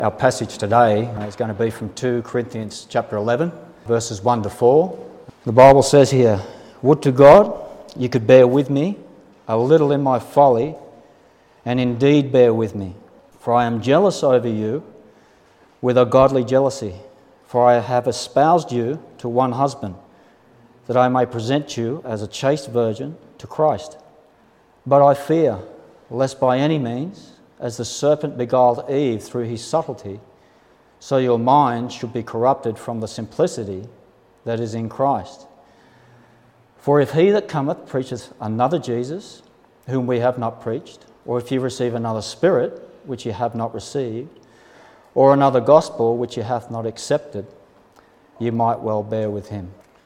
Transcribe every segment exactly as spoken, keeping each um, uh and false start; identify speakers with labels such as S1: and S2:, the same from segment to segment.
S1: Our passage today is going to be from Second Corinthians chapter eleven, verses one to four. The Bible says here, "Would to God you could bear with me a little in my folly, and indeed bear with me. For I am jealous over you with a godly jealousy. For I have espoused you to one husband, that I may present you as a chaste virgin to Christ. But I fear, lest by any means, as the serpent beguiled Eve through his subtlety, so your mind should be corrupted from the simplicity that is in Christ. For if he that cometh preacheth another Jesus, whom we have not preached, or if you receive another spirit, which ye have not received, or another gospel, which ye hath not accepted, ye might well bear with him."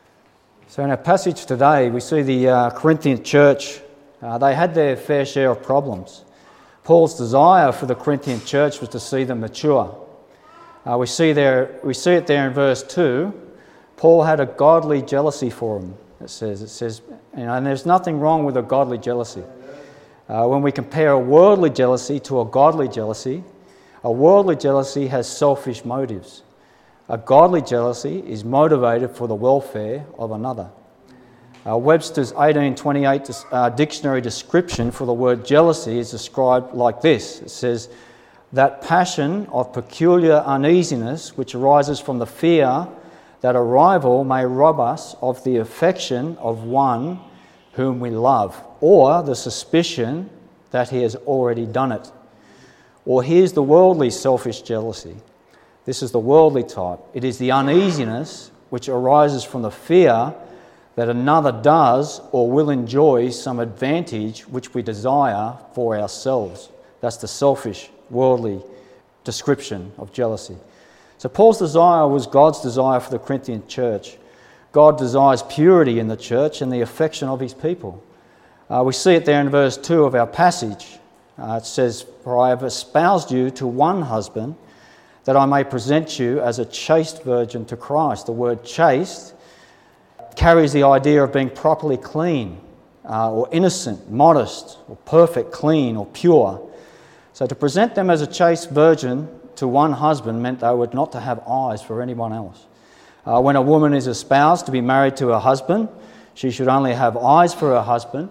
S1: So in our passage today, we see the uh, Corinthian church, uh, they had their fair share of problems. Paul's desire for the Corinthian church was to see them mature. Uh, we see there, we see it there in verse two. Paul had a godly jealousy for them. It says, it says, you know, and there's nothing wrong with a godly jealousy. Uh, when we compare a worldly jealousy to a godly jealousy, a worldly jealousy has selfish motives. A godly jealousy is motivated for the welfare of another. Uh, Webster's eighteen twenty-eight uh, dictionary description for the word jealousy is described like this. It says, "That passion of peculiar uneasiness which arises from the fear that a rival may rob us of the affection of one whom we love, or the suspicion that he has already done it." Or here's the worldly selfish jealousy. This is the worldly type. It is the uneasiness which arises from the fear that another does or will enjoy some advantage which we desire for ourselves. That's the selfish, worldly description of jealousy. So Paul's desire was God's desire for the Corinthian church. God desires purity in the church and the affection of his people. Uh, we see it there in verse two of our passage. Uh, it says, "For I have espoused you to one husband, that I may present you as a chaste virgin to Christ." The word chaste carries the idea of being properly clean, uh, or innocent, modest, or perfect, clean, or pure. So to present them as a chaste virgin to one husband meant they were not to have eyes for anyone else. Uh, when a woman is espoused to be married to her husband, she should only have eyes for her husband.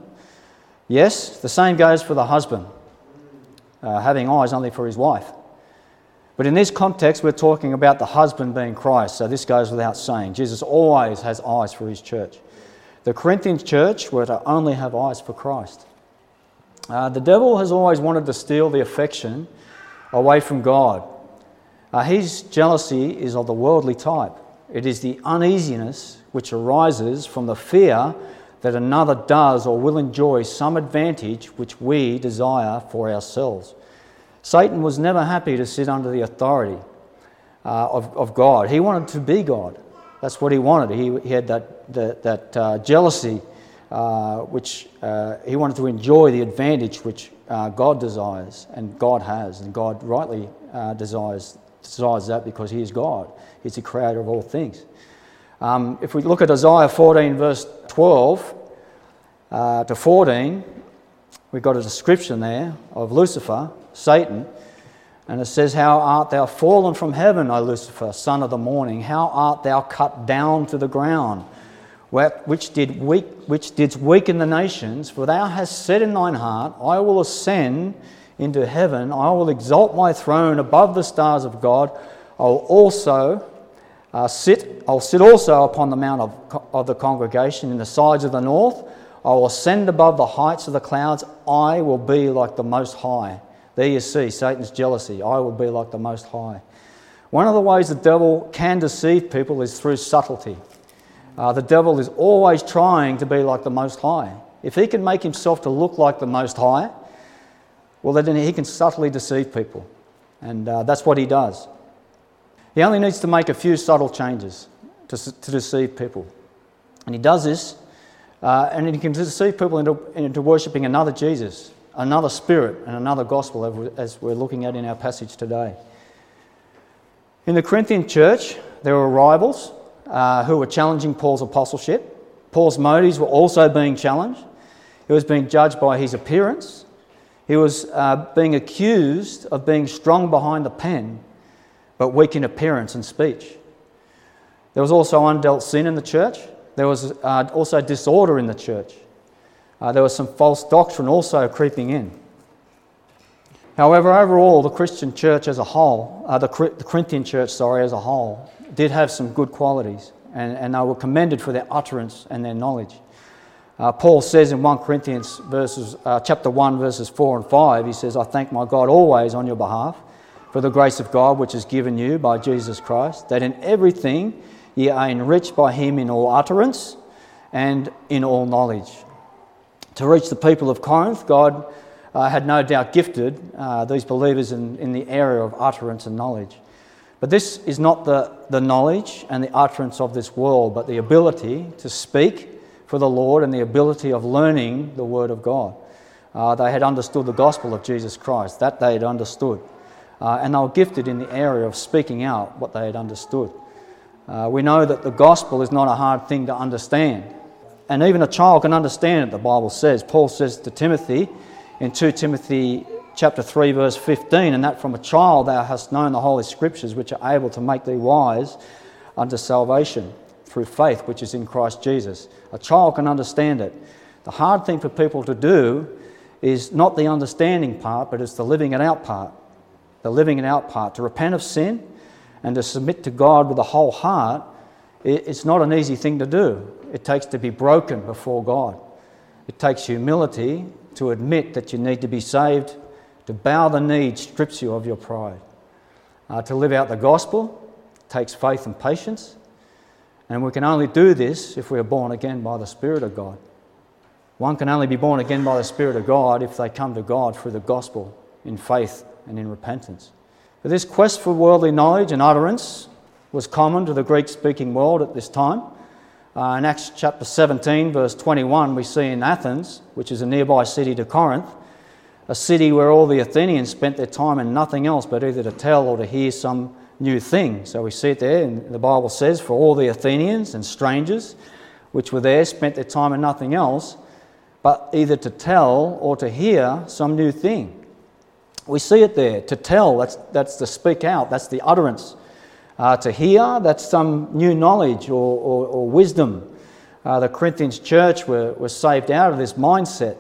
S1: Yes, the same goes for the husband, uh, having eyes only for his wife. But in this context, we're talking about the husband being Christ, so this goes without saying. Jesus always has eyes for his church. The Corinthian church were to only have eyes for Christ. Uh, the devil has always wanted to steal the affection away from God. Uh, his jealousy is of the worldly type. It is the uneasiness which arises from the fear that another does or will enjoy some advantage which we desire for ourselves. Satan was never happy to sit under the authority uh, of, of God. He wanted to be God. That's what he wanted. He, he had that, that, that uh, jealousy, uh, which uh, he wanted to enjoy the advantage which uh, God desires and God has. And God rightly uh, desires, desires that because he is God. He's the creator of all things. Um, if we look at Isaiah fourteen, verse twelve uh, to fourteen, we've got a description there of Lucifer, Satan, and it says, "How art thou fallen from heaven, O Lucifer, son of the morning? How art thou cut down to the ground, which did weak, which didst weaken the nations? For thou hast said in thine heart, I will ascend into heaven, I will exalt my throne above the stars of God. I will also uh, sit. I'll sit also upon the mount of, of the congregation in the sides of the north. I will ascend above the heights of the clouds. I will be like the Most High." There you see Satan's jealousy. I will be like the Most High. One of the ways the devil can deceive people is through subtlety. Uh, the devil is always trying to be like the Most High. If he can make himself to look like the Most High, well, then he can subtly deceive people. And uh, that's what he does. He only needs to make a few subtle changes to, to deceive people. And he does this, uh, and he can deceive people into, into worshipping another Jesus, another spirit, and another gospel, as we're looking at in our passage today. In the Corinthian church, there were rivals uh, who were challenging Paul's apostleship. Paul's motives were also being challenged. He was being judged by his appearance. He was uh, being accused of being strong behind the pen. but weak in appearance and speech. There was also undealt sin in the church. There was uh, also disorder in the church. Uh, there was some false doctrine also creeping in. However, overall, the Christian church as a whole, uh, the, the Corinthian church, sorry, as a whole, did have some good qualities, and, and they were commended for their utterance and their knowledge. Uh, Paul says in First Corinthians verses, uh, chapter one, verses four and five, he says, "I thank my God always on your behalf for the grace of God which is given you by Jesus Christ, that in everything ye are enriched by him in all utterance and in all knowledge." To reach the people of Corinth, God uh, had no doubt gifted uh, these believers in, in the area of utterance and knowledge. But this is not the, the knowledge and the utterance of this world, but the ability to speak for the Lord and the ability of learning the Word of God. Uh, they had understood the gospel of Jesus Christ, that they had understood. Uh, and they were gifted in the area of speaking out what they had understood. Uh, we know that the gospel is not a hard thing to understand. And even a child can understand it, the Bible says. Paul says to Timothy in Second Timothy chapter three, verse fifteen, "And that from a child thou hast known the Holy Scriptures, which are able to make thee wise unto salvation through faith which is in Christ Jesus." A child can understand it. The hard thing for people to do is not the understanding part, but it's the living it out part. The living it out part. To repent of sin and to submit to God with a whole heart, it's not an easy thing to do. It takes to be broken before God. It takes humility to admit that you need to be saved. To bow the knee strips you of your pride. Uh, to live out the gospel takes faith and patience. And we can only do this if we are born again by the Spirit of God. One can only be born again by the Spirit of God if they come to God through the gospel in faith and in repentance. But this quest for worldly knowledge and utterance was common to the Greek-speaking world at this time. Uh, in Acts chapter seventeen, verse twenty-one, we see in Athens, which is a nearby city to Corinth, a city where all the Athenians spent their time in nothing else but either to tell or to hear some new thing. So we see it there, and the Bible says, "For all the Athenians and strangers which were there spent their time in nothing else but either to tell or to hear some new thing." We see it there. To tell, that's, that's to speak out, that's the utterance. Uh, to hear, that's some new knowledge or, or, or wisdom. Uh, the Corinthians church were, were saved out of this mindset.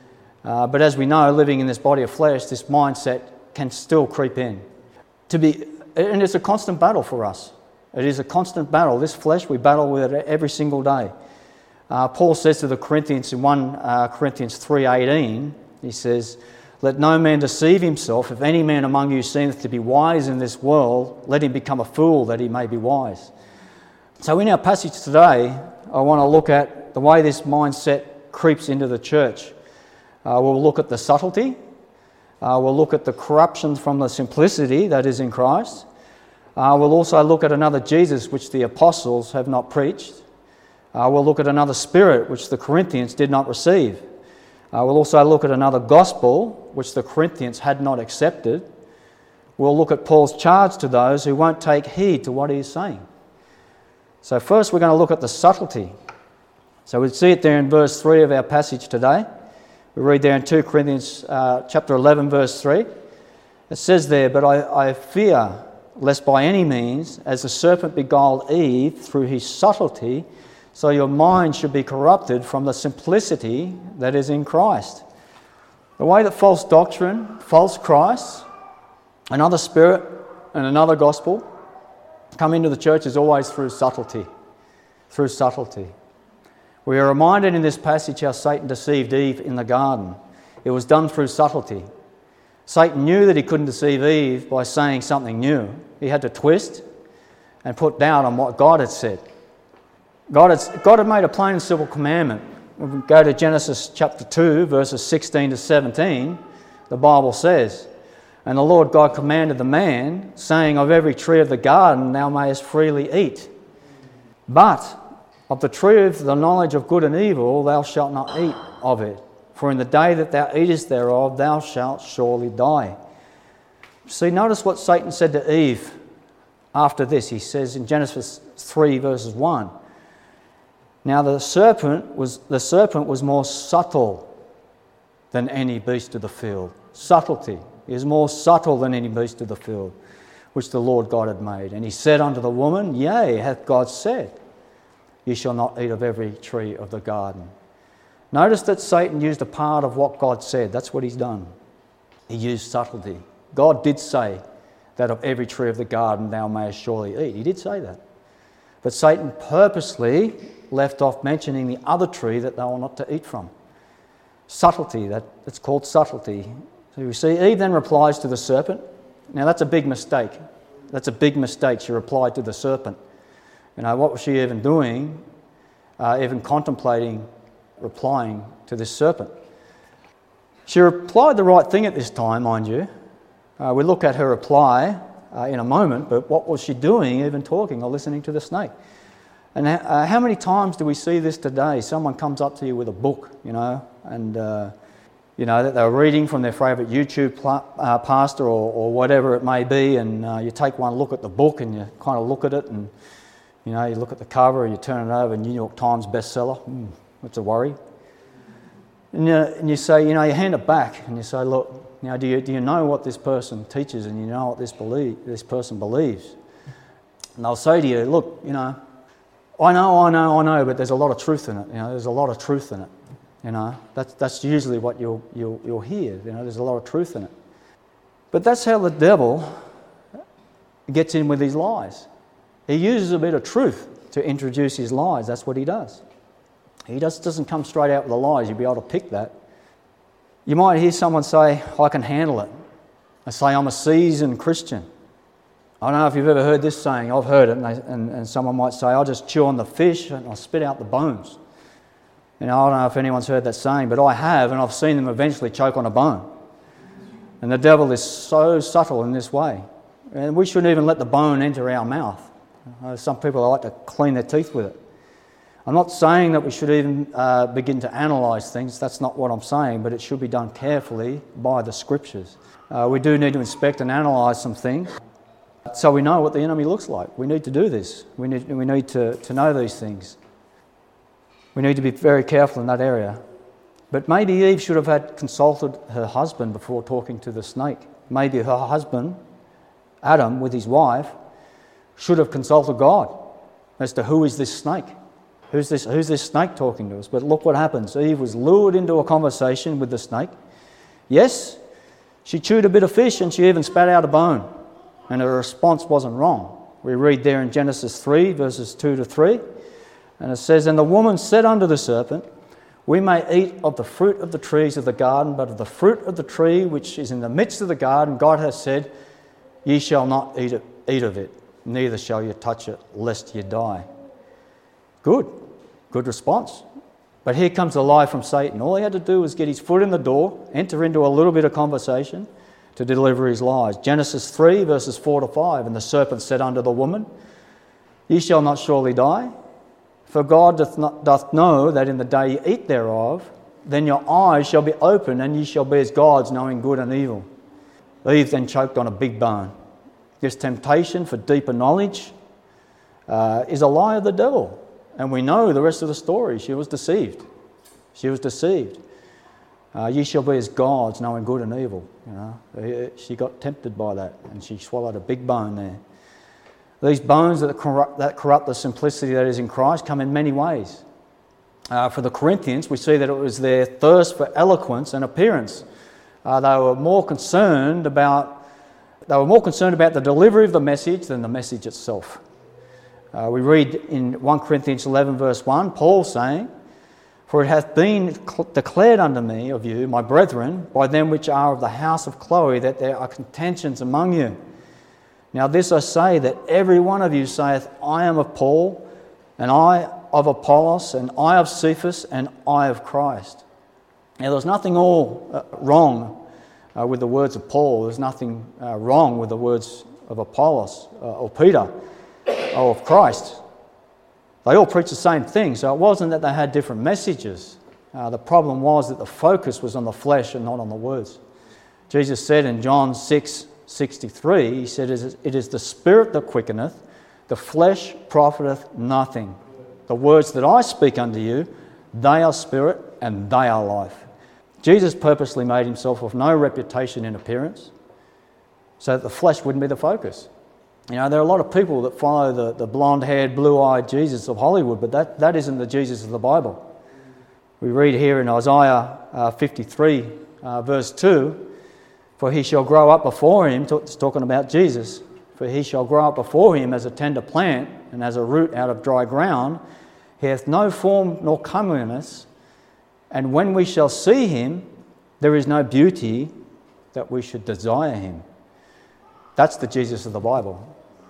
S1: Uh, but as we know, living in this body of flesh, this mindset can still creep in. To be, and it's a constant battle for us. It is a constant battle. This flesh, we battle with it every single day. Uh, Paul says to the Corinthians in First uh, Corinthians three eighteen, he says, "Let no man deceive himself. If any man among you seemeth to be wise in this world, let him become a fool that he may be wise." So in our passage today, I want to look at the way this mindset creeps into the church. Uh, we'll look at the subtlety. Uh, we'll look at the corruption from the simplicity that is in Christ. Uh, we'll also look at another Jesus which the apostles have not preached. Uh, we'll look at another spirit which the Corinthians did not receive. Uh, we'll also look at another gospel which the Corinthians had not accepted. We'll look at Paul's charge to those who won't take heed to what he is saying. So first we're going to look at the subtlety. So we see it there in verse three of our passage today. We read there in Second Corinthians uh, chapter eleven, verse three. It says there, "But I, I fear lest by any means, as the serpent beguiled Eve through his subtlety, so your mind should be corrupted from the simplicity that is in Christ." The way that false doctrine, false Christ, another spirit and another gospel come into the church is always through subtlety. Through subtlety. We are reminded in this passage how Satan deceived Eve in the garden. It was done through subtlety. Satan knew that he couldn't deceive Eve by saying something new. He had to twist and put doubt on what God had said. God had, God had made a plain and simple commandment. When we go to Genesis chapter two, verses sixteen to seventeen, the Bible says, "And the Lord God commanded the man, saying, Of every tree of the garden thou mayest freely eat. But of the tree of the knowledge of good and evil thou shalt not eat of it. For in the day that thou eatest thereof thou shalt surely die." See, notice what Satan said to Eve after this. He says in Genesis three, verses one, "Now the serpent was the serpent was more subtle than any beast of the field." Subtlety. He is more subtle than any beast of the field. which the Lord God had made. And he said unto the woman, Yea, hath God said, Ye shall not eat of every tree of the garden. Notice that Satan used a part of what God said. That's what he's done. He used subtlety. God did say that of every tree of the garden thou mayest surely eat. He did say that. But Satan purposely left off mentioning the other tree that they were not to eat from. Subtlety, that, that's called subtlety. So you see, Eve then replies to the serpent. Now that's a big mistake. That's a big mistake. She replied to the serpent. You know, what was she even doing, uh, even contemplating replying to this serpent? She replied the right thing at this time, mind you. Uh, we look at her reply uh, in a moment, but what was she doing even talking or listening to the snake? And uh, how many times do we see this today? Someone comes up to you with a book, you know, and uh, you know that they're reading from their favourite YouTube pl- uh, pastor or, or whatever it may be, and uh, you take one look at the book and you kind of look at it, and you know you look at the cover and you turn it over, New York Times bestseller. Mm, that's a worry. And you, and you say, you know, you hand it back and you say, look, now do you do you know what this person teaches, and you know what this believe this person believes? And they'll say to you, look, you know, I know, I know, I know, but there's a lot of truth in it. You know, there's a lot of truth in it. You know, that's that's usually what you'll you'll you'll hear. You know, there's a lot of truth in it. But that's how the devil gets in with his lies. He uses a bit of truth to introduce his lies. That's what he does. He just doesn't come straight out with the lies. You'll be able to pick that. You might hear someone say, I can handle it. They say, I'm a seasoned Christian. I don't know if you've ever heard this saying. I've heard it, and, they, and, and someone might say, I'll just chew on the fish and I'll spit out the bones. You know, I don't know if anyone's heard that saying, but I have, and I've seen them eventually choke on a bone. And the devil is so subtle in this way. And we shouldn't even let the bone enter our mouth. Uh, some people like to clean their teeth with it. I'm not saying that we should even uh, begin to analyse things. That's not what I'm saying, but it should be done carefully by the Scriptures. Uh, we do need to inspect and analyse some things so we know what the enemy looks like. We need to do this. We need, we need to, to know these things. We need to be very careful in that area. But maybe Eve should have had consulted her husband before talking to the snake. Maybe her husband, Adam, with his wife, should have consulted God as to who is this snake. Who's this, who's this snake talking to us? But look what happens. Eve was lured into a conversation with the snake. Yes, she chewed a bit of fish and she even spat out a bone. And her response wasn't wrong. We read there in Genesis three, verses two to three. And it says, And the woman said unto the serpent, We may eat of the fruit of the trees of the garden, but of the fruit of the tree which is in the midst of the garden, God hath said, Ye shall not eat, it, eat of it, neither shall ye touch it, lest ye die. Good. Good response. But here comes the lie from Satan. All he had to do was get his foot in the door, enter into a little bit of conversation to deliver his lies. Genesis three, verses four to five. And the serpent said unto the woman, Ye shall not surely die, for God doth, not, doth know that in the day ye eat thereof, then your eyes shall be opened, and ye shall be as gods, knowing good and evil. Eve then choked on a big bone. This temptation for deeper knowledge uh, is a lie of the devil. And we know the rest of the story. She was deceived. She was deceived. Uh, ye shall be as gods, knowing good and evil. You know, she got tempted by that, and she swallowed a big bone there. These bones that corrupt, that corrupt the simplicity that is in Christ come in many ways. Uh, for the Corinthians, we see that it was their thirst for eloquence and appearance. Uh, they were more concerned about they were more concerned about the delivery of the message than the message itself. Uh, we read in First Corinthians eleven, verse one, Paul saying, For it hath been cl- declared unto me of you, my brethren, by them which are of the house of Chloe, that there are contentions among you. Now this I say, that every one of you saith, I am of Paul, and I of Apollos, and I of Cephas, and I of Christ. Now there's nothing all uh, wrong uh, with the words of Paul. There's nothing uh, wrong with the words of Apollos uh, or Peter. Or of Christ. They all preached the same thing, so it wasn't that they had different messages. Uh, the problem was that the focus was on the flesh and not on the words. Jesus said in John six sixty-three, he said, It is the spirit that quickeneth, the flesh profiteth nothing. The words that I speak unto you, they are spirit and they are life. Jesus purposely made himself of no reputation in appearance, so that the flesh wouldn't be the focus. You know, there are a lot of people that follow the, the blonde-haired, blue-eyed Jesus of Hollywood, but that, that isn't the Jesus of the Bible. We read here in Isaiah uh, fifty-three, uh, verse two, "For he shall grow up before him," it's talking about Jesus, "for he shall grow up before him as a tender plant, and as a root out of dry ground. He hath no form nor comeliness, and when we shall see him, there is no beauty that we should desire him." That's the Jesus of the Bible.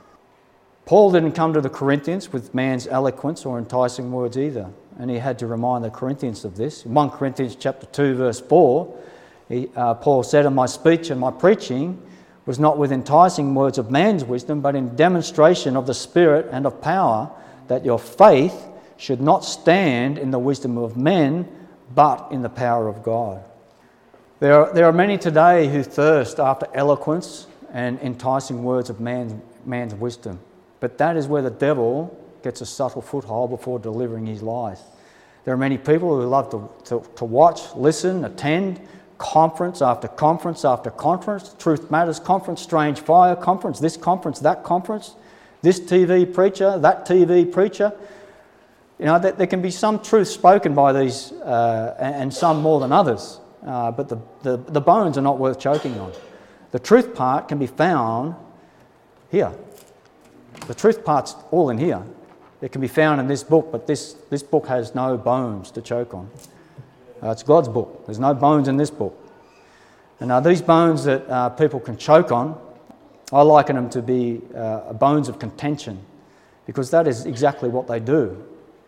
S1: Paul didn't come to the Corinthians with man's eloquence or enticing words either, and he had to remind the Corinthians of this. In First Corinthians chapter two, verse four, he, uh, Paul said, "And my speech and my preaching was not with enticing words of man's wisdom, but in demonstration of the Spirit and of power, that your faith should not stand in the wisdom of men, but in the power of God." There are, there are many today who thirst after eloquence and enticing words of man's, man's wisdom. But that is where the devil gets a subtle foothold before delivering his lies. There are many people who love to, to, to watch, listen, attend conference after conference after conference, Truth Matters conference, Strange Fire conference, this conference, that conference, this T V preacher, that T V preacher. You know, there, there can be some truth spoken by these uh, and some more than others, uh, but the, the, the bones are not worth choking on. The truth part can be found here. The truth part's all in here. It can be found in this book, but this, this book has no bones to choke on. Uh, it's God's book. There's no bones in this book. And now these bones that uh, people can choke on, I liken them to be uh, bones of contention, because that is exactly what they do.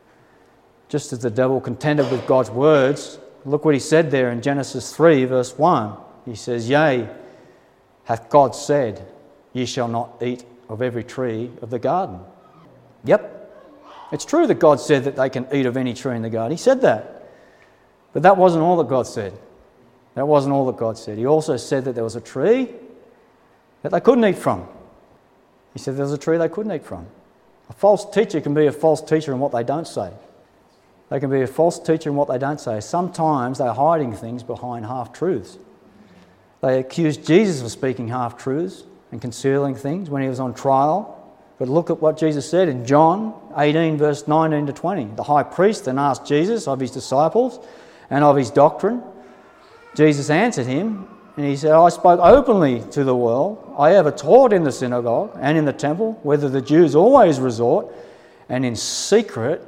S1: Just as the devil contended with God's words, look what he said there in Genesis three, verse one. He says, "Yea, hath God said, ye shall not eat of every tree of the garden." Yep. It's true that God said that they can eat of any tree in the garden. He said that. But that wasn't all that God said. That wasn't all that God said. He also said that there was a tree that they couldn't eat from. He said there was a tree they couldn't eat from. A false teacher can be a false teacher in what they don't say. They can be a false teacher in what they don't say. Sometimes they're hiding things behind half-truths. They accused Jesus of speaking half-truths and concealing things when he was on trial. But look at what Jesus said in John eighteen, verse nineteen to twenty. The high priest then asked Jesus of his disciples and of his doctrine. Jesus answered him, and he said, "I spoke openly to the world. I ever taught in the synagogue and in the temple, whether the Jews always resort, and in secret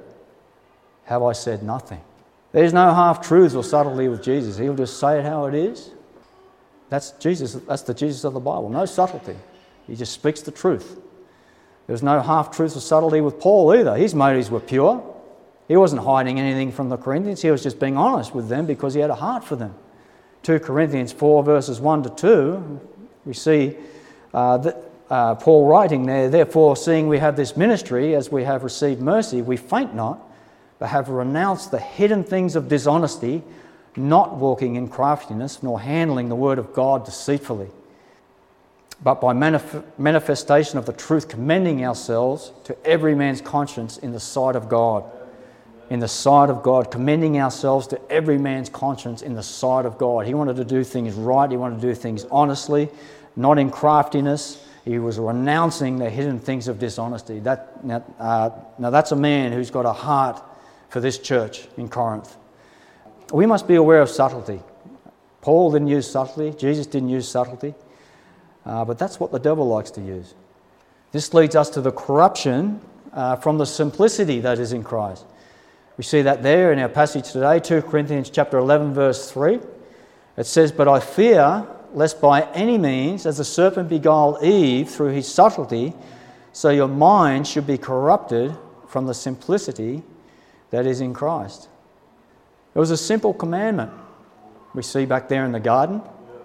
S1: have I said nothing." There's no half-truths or subtlety with Jesus. He'll just say it how it is. That's Jesus. That's the Jesus of the Bible. No subtlety. He just speaks the truth. There was no half-truths or subtlety with Paul either. His motives were pure. He wasn't hiding anything from the Corinthians. He was just being honest with them because he had a heart for them. Second Corinthians four, verses one to two, we see uh, that, uh, Paul writing there, "Therefore, seeing we have this ministry, as we have received mercy, we faint not, but have renounced the hidden things of dishonesty, not walking in craftiness, nor handling the word of God deceitfully, but by manif- manifestation of the truth, commending ourselves to every man's conscience in the sight of God." In the sight of God, commending ourselves to every man's conscience in the sight of God. He wanted to do things right. He wanted to do things honestly, not in craftiness. He was renouncing the hidden things of dishonesty. That now, uh, now that's a man who's got a heart for this church in Corinth. We must be aware of subtlety. Paul didn't use subtlety. Jesus didn't use subtlety. Uh, but that's what the devil likes to use. This leads us to the corruption uh, from the simplicity that is in Christ. We see that there in our passage today, Second Corinthians chapter eleven, verse three. It says, "But I fear, lest by any means, as the serpent beguiled Eve through his subtlety, so your mind should be corrupted from the simplicity that is in Christ." It was a simple commandment we see back there in the garden.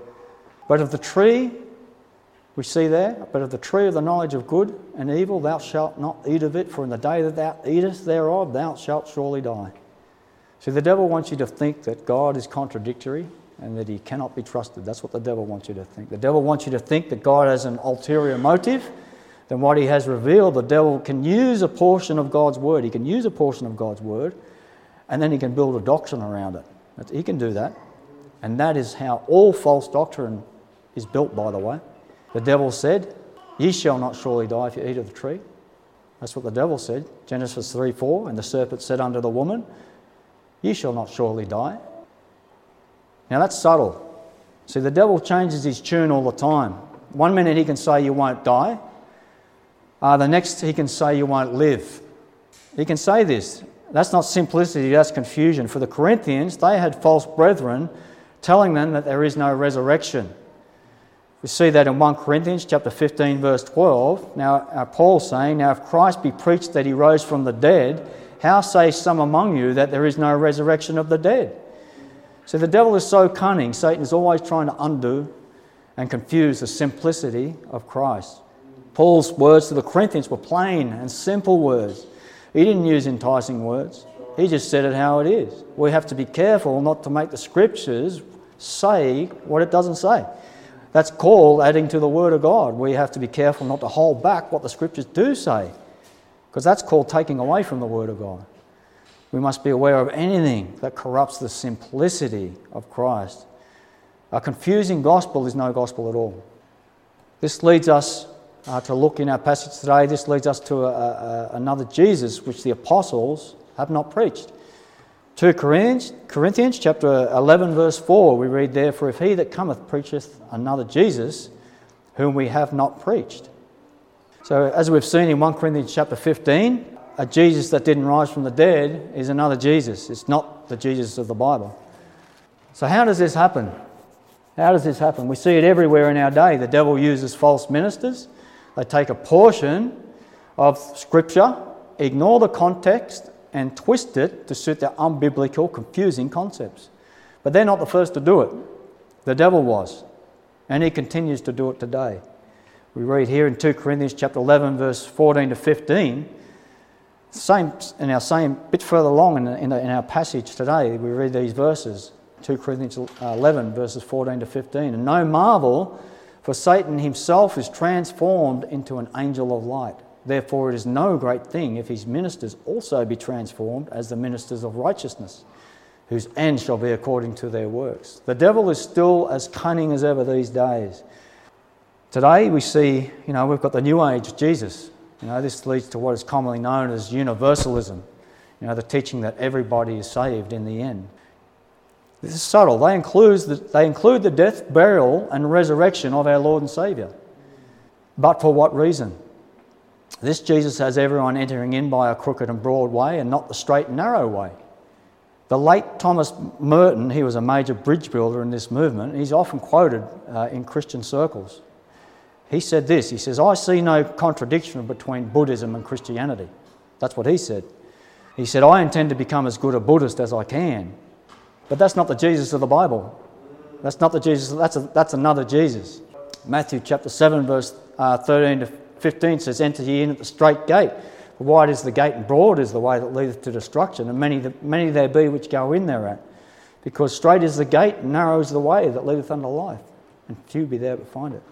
S1: But of the tree, we see there, "But of the tree of the knowledge of good and evil thou shalt not eat of it, for in the day that thou eatest thereof thou shalt surely die." See, the devil wants you to think that God is contradictory and that he cannot be trusted. That's what the devil wants you to think. The devil wants you to think that God has an ulterior motive than what he has revealed. The devil can use a portion of God's word. He can use a portion of God's word and then he can build a doctrine around it. He can do that. And that is how all false doctrine is built, by the way. The devil said, Ye shall not surely die if you eat of the tree. That's what the devil said. Genesis three four, and the serpent said unto the woman, Ye shall not surely die. Now that's subtle. See, the devil changes his tune all the time. One minute he can say you won't die. Uh, the next he can say you won't live. He can say this. That's not simplicity, that's confusion. For the Corinthians, they had false brethren telling them that there is no resurrection. We see that in First Corinthians chapter fifteen, verse twelve. Now, uh, Paul's saying, Now if Christ be preached that he rose from the dead, how say some among you that there is no resurrection of the dead? So the devil is so cunning. Satan is always trying to undo and confuse the simplicity of Christ. Paul's words to the Corinthians were plain and simple words. He didn't use enticing words. He just said it how it is. We have to be careful not to make the Scriptures say what it doesn't say. That's called adding to the Word of God. We have to be careful not to hold back what the Scriptures do say, because that's called taking away from the Word of God. We must be aware of anything that corrupts the simplicity of Christ. A confusing gospel is no gospel at all. This leads us uh, to look in our passage today, this leads us to a, a, another Jesus which the apostles have not preached. Second Corinthians, Corinthians chapter eleven verse four, we read there, For if he that cometh preacheth another Jesus, whom we have not preached. So as we've seen in First Corinthians chapter fifteen, a Jesus that didn't rise from the dead is another Jesus. It's not the Jesus of the Bible. So how does this happen? How does this happen? We see it everywhere in our day. The devil uses false ministers. They take a portion of Scripture, ignore the context, and twist it to suit their unbiblical, confusing concepts. But they're not the first to do it. The devil was, and he continues to do it today. We read here in Second Corinthians chapter eleven, verse fourteen to fifteen. Same in our same bit further along in, in, in our passage today, we read these verses. Second Corinthians eleven, verses fourteen to fifteen. And no marvel, for Satan himself is transformed into an angel of light. Therefore it is no great thing if his ministers also be transformed as the ministers of righteousness, whose end shall be according to their works. The devil is still as cunning as ever these days. Today we see, you know, we've got the new age Jesus. You know, this leads to what is commonly known as universalism. You know, the teaching that everybody is saved in the end. This is subtle. They include the, they include the death, burial and resurrection of our Lord and Saviour. But for what reason? This Jesus has everyone entering in by a crooked and broad way and not the straight and narrow way. The late Thomas Merton, he was a major bridge builder in this movement. He's often quoted uh, in Christian circles. He said this, he says, I see no contradiction between Buddhism and Christianity. That's what he said. He said, I intend to become as good a Buddhist as I can. But that's not the Jesus of the Bible. That's not the Jesus, that's, a, that's another Jesus. Matthew chapter seven, verse uh, thirteen to fifteen says, Enter ye in at the straight gate. For wide is the gate and broad is the way that leadeth to destruction, and many, many there be which go in thereat. Because straight is the gate and narrow is the way that leadeth unto life, and few be there that find it.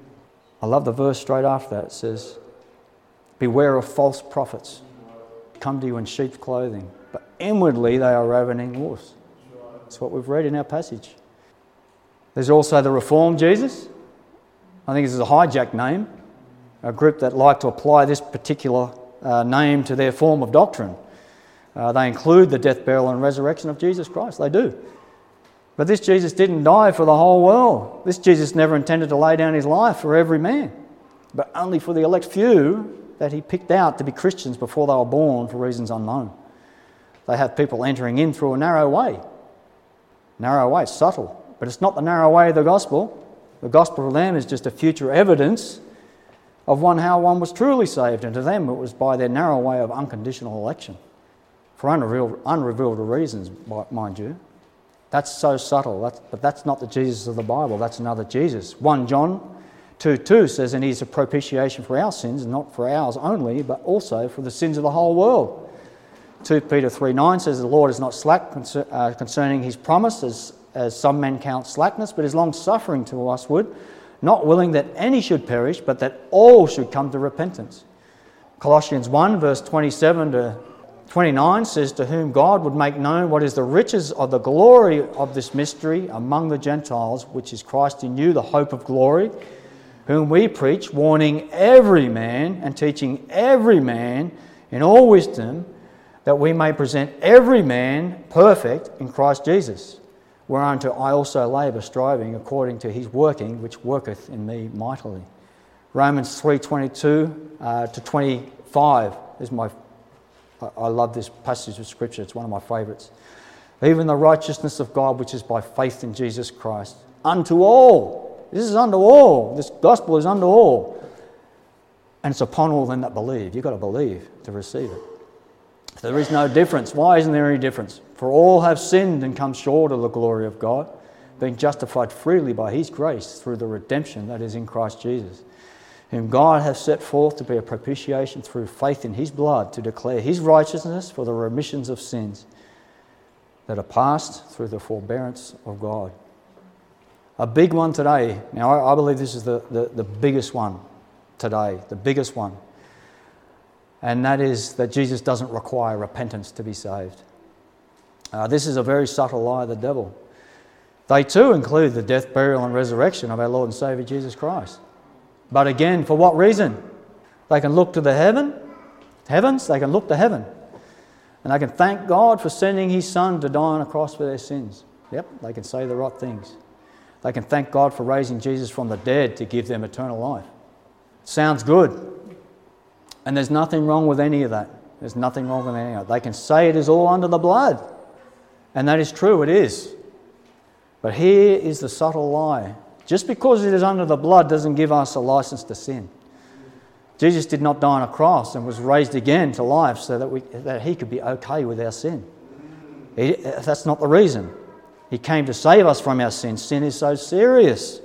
S1: I love the verse straight after that. It says, Beware of false prophets, come to you in sheep's clothing, but inwardly they are ravening wolves. That's what we've read in our passage. There's also the Reformed Jesus. I think this is a hijacked name, a group that like to apply this particular uh, name to their form of doctrine. Uh, they include the death, burial and resurrection of Jesus Christ. They do. But this Jesus didn't die for the whole world. This Jesus never intended to lay down his life for every man, but only for the elect few that he picked out to be Christians before they were born for reasons unknown. They have people entering in through a narrow way. Narrow way, subtle, but it's not the narrow way of the gospel. The gospel for them is just a future evidence of one how one was truly saved, and to them it was by their narrow way of unconditional election, for unrevealed, unrevealed reasons, mind you. That's so subtle, that's, but that's not the Jesus of the Bible, that's another Jesus. First John two two says, And he is a propitiation for our sins, not for ours only, but also for the sins of the whole world. Second Peter three nine says, The Lord is not slack concer- uh, concerning his promise, as, as some men count slackness, but is long-suffering to usward, not willing that any should perish, but that all should come to repentance. Colossians one, verse twenty-seven to twenty-nine says, To whom God would make known what is the riches of the glory of this mystery among the Gentiles, which is Christ in you, the hope of glory, whom we preach, warning every man and teaching every man in all wisdom, that we may present every man perfect in Christ Jesus, whereunto I also labour, striving according to his working, which worketh in me mightily. Romans three twenty-two uh, to twenty-five is my. I love this passage of Scripture. It's one of my favourites. Even the righteousness of God, which is by faith in Jesus Christ, unto all. This is unto all. This gospel is unto all. And it's upon all them that believe. You've got to believe to receive it. There is no difference. Why isn't there any difference? For all have sinned and come short of the glory of God, being justified freely by his grace through the redemption that is in Christ Jesus, whom God hath set forth to be a propitiation through faith in his blood, to declare his righteousness for the remissions of sins that are passed through the forbearance of God. A big one today. Now, I, I believe this is the, the, the biggest one today, the biggest one. And that is that Jesus doesn't require repentance to be saved. Uh, this is a very subtle lie of the devil. They too include the death, burial and resurrection of our Lord and Saviour Jesus Christ. But again, for what reason? They can look to the heaven, heavens, they can look to heaven. And they can thank God for sending his Son to die on a cross for their sins. Yep, they can say the right things. They can thank God for raising Jesus from the dead to give them eternal life. Sounds good. And there's nothing wrong with any of that. There's nothing wrong with any of it. They can say it is all under the blood. And that is true, it is. But here is the subtle lie. Just because it is under the blood doesn't give us a license to sin. Jesus did not die on a cross and was raised again to life so that we that he could be okay with our sin. He, that's not the reason. He came to save us from our sin. Sin is so serious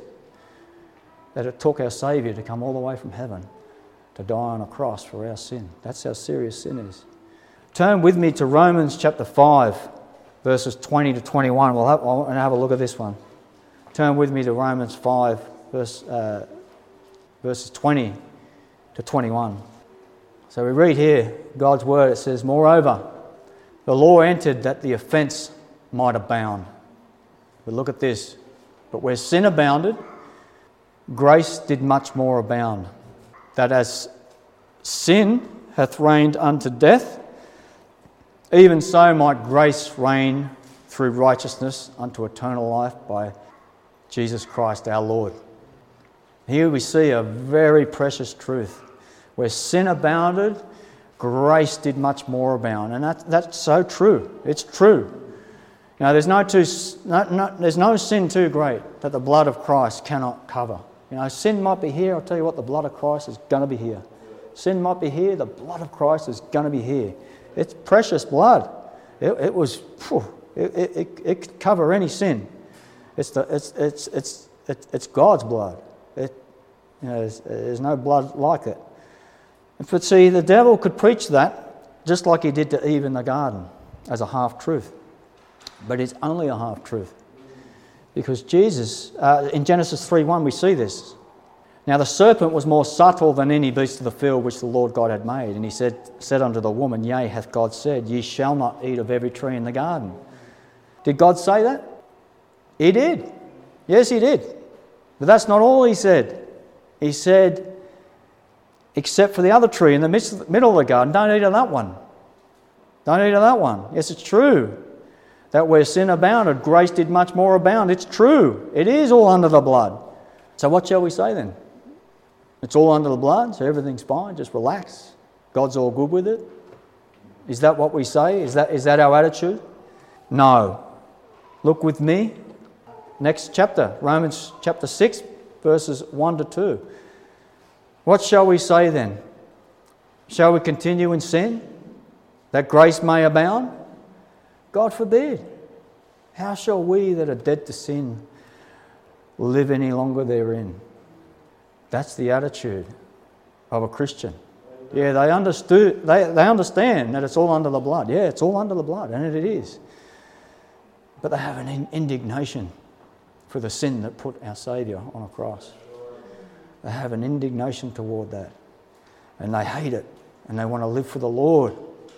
S1: that it took our Saviour to come all the way from heaven to die on a cross for our sin. That's how serious sin is. Turn with me to Romans chapter five, verses twenty to twenty-one. We'll have, I'll have a look at this one. Turn with me to Romans five, verse, uh, verses twenty to twenty-one. So we read here, God's word, it says, moreover, the law entered that the offence might abound. But look at this. But where sin abounded, grace did much more abound. That as sin hath reigned unto death, even so might grace reign through righteousness unto eternal life by Jesus Christ our Lord. Here we see a very precious truth. Where sin abounded, grace did much more abound. And that, that's so true. It's true. You know, there's no, too, no, no, there's no sin too great that the blood of Christ cannot cover. You know, sin might be here. I'll tell you what, the blood of Christ is going to be here. Sin might be here. The blood of Christ is going to be here. It's precious blood. It, it was, phew, it, it, it, it could cover any sin. It's the, it's, it's, it's, it's, it's God's blood. It, you know, there's, there's no blood like it. But see, the devil could preach that just like he did to Eve in the garden as a half-truth. But it's only a half-truth. Because Jesus, uh, in Genesis three one, we see this. Now the serpent was more subtle than any beast of the field which the Lord God had made. And he said, said unto the woman, yea, hath God said, ye shall not eat of every tree in the garden. Did God say that? He did. Yes, he did. But that's not all he said. He said, except for the other tree in the midst, middle of the garden, don't eat of that one. Don't eat of that one. Yes, it's true that where sin abounded, grace did much more abound. It's true. It is all under the blood. So what shall we say then? It's all under the blood, so everything's fine. Just relax. God's all good with it. Is that what we say? Is that is that our attitude? No. Look with me. Next chapter, Romans chapter six, verses one to two. What shall we say then? Shall we continue in sin, that grace may abound? God forbid. How shall we that are dead to sin live any longer therein? That's the attitude of a Christian. Yeah, they understood. They, they understand that it's all under the blood. Yeah, it's all under the blood, and it is. But they have an indignation for the sin that put our Saviour on a cross. They have an indignation toward that. And they hate it. And they want to live for the Lord.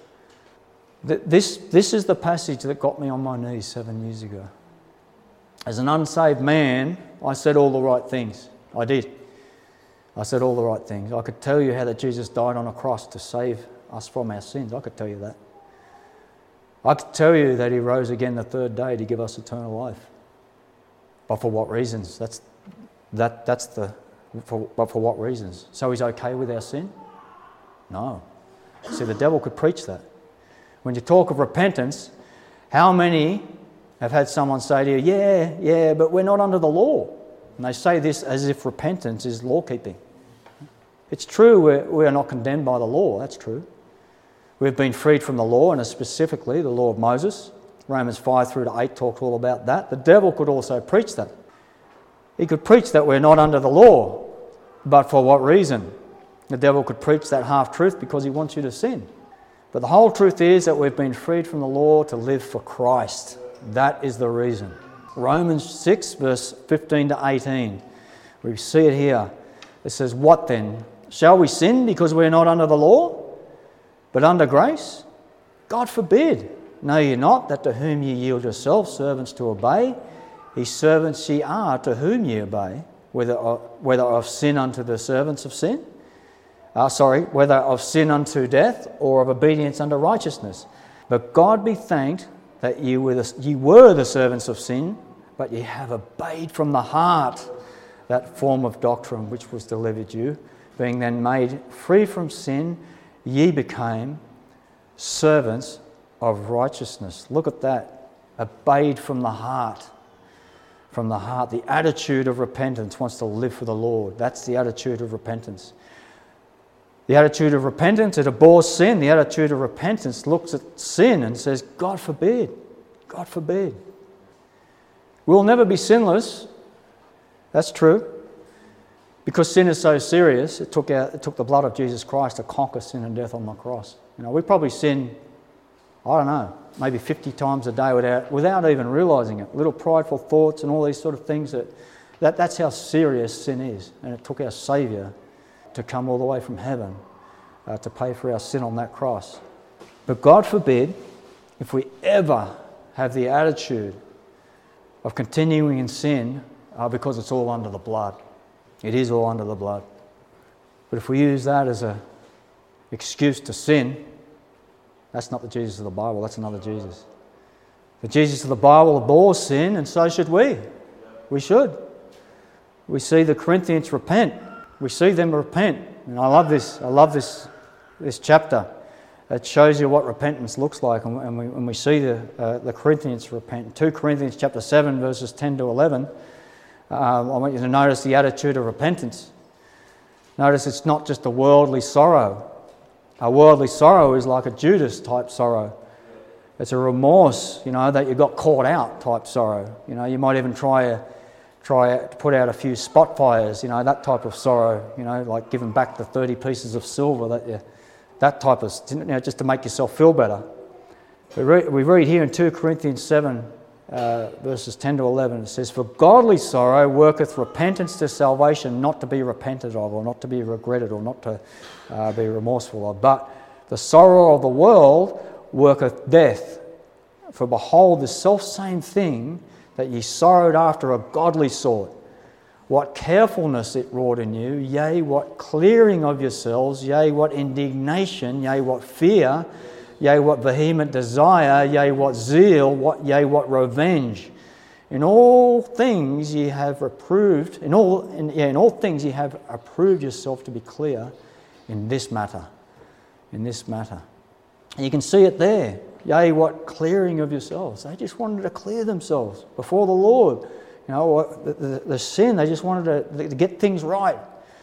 S1: This, this is the passage that got me on my knees seven years ago. As an unsaved man, I said all the right things. I did. I said all the right things. I could tell you how that Jesus died on a cross to save us from our sins. I could tell you that. I could tell you that he rose again the third day to give us eternal life. But for what reasons? That's that. That's the. For, but for what reasons? So he's okay with our sin? No. See, the devil could preach that. When you talk of repentance, how many have had someone say to you, "Yeah, yeah, but we're not under the law"? And they say this as if repentance is law-keeping. It's true, we're, we are not condemned by the law. That's true. We've been freed from the law, and specifically the law of Moses. Romans five through to eight talks all about that. The devil could also preach that. He could preach that we're not under the law. But for what reason? The devil could preach that half-truth because he wants you to sin. But the whole truth is that we've been freed from the law to live for Christ. That is the reason. Romans six, verse fifteen to eighteen. We see it here. It says, "What then? Shall we sin because we're not under the law, but under grace? God forbid. Know ye not that to whom ye yield yourselves servants to obey, his servants ye are to whom ye obey, whether of, whether of sin unto the servants of sin, uh, sorry, whether of sin unto death, or of obedience unto righteousness. But God be thanked that ye were the, ye were the servants of sin, but ye have obeyed from the heart that form of doctrine which was delivered you. Being then made free from sin, ye became servants of righteousness." Look at that. Obeyed from the heart. From the heart. The attitude of repentance wants to live for the Lord. That's the attitude of repentance. The attitude of repentance, it abhors sin. The attitude of repentance looks at sin and says, God forbid. God forbid. We'll never be sinless. That's true. Because sin is so serious, it took out, it took the blood of Jesus Christ to conquer sin and death on the cross. You know, we probably sin, I don't know, maybe fifty times a day without without even realising it. Little prideful thoughts and all these sort of things. That, that that's how serious sin is. And it took our Saviour to come all the way from heaven uh, to pay for our sin on that cross. But God forbid, if we ever have the attitude of continuing in sin uh, because it's all under the blood. It is all under the blood. But if we use that as an excuse to sin, that's not the Jesus of the Bible, that's another Jesus. The Jesus of the Bible abhors sin, and so should we. We should. We see the Corinthians repent. We see them repent. And I love this. I love this, this chapter. It shows you what repentance looks like. And, and, we, and we see the, uh, the Corinthians repent. Second Corinthians chapter seven, verses ten to eleven. Um, I want you to notice the attitude of repentance. Notice it's not just a worldly sorrow. A worldly sorrow is like a Judas type sorrow. It's a remorse, you know, that you got caught out type sorrow. You know, you might even try a, try to put out a few spot fires, you know, that type of sorrow, you know, like giving back the thirty pieces of silver, that you, that type of, you know, just to make yourself feel better. We read, we read here in Second Corinthians seven, uh, verses ten to eleven, it says, "For godly sorrow worketh repentance to salvation, not to be repented of, or not to be regretted, or not to uh, be remorseful of. But the sorrow of the world worketh death. For behold, the selfsame thing that ye sorrowed after a godly sort, what carefulness it wrought in you, yea, what clearing of yourselves, yea, what indignation, yea, what fear, yea, what vehement desire, yea, what zeal, what yea, what revenge. In all things ye have approved, in all, in, yeah, in all things ye have approved yourself to be clear in this matter." In this matter. And you can see it there. Yea, what clearing of yourselves. They just wanted to clear themselves before the Lord. You know, the, the, the sin, they just wanted to, to get things right.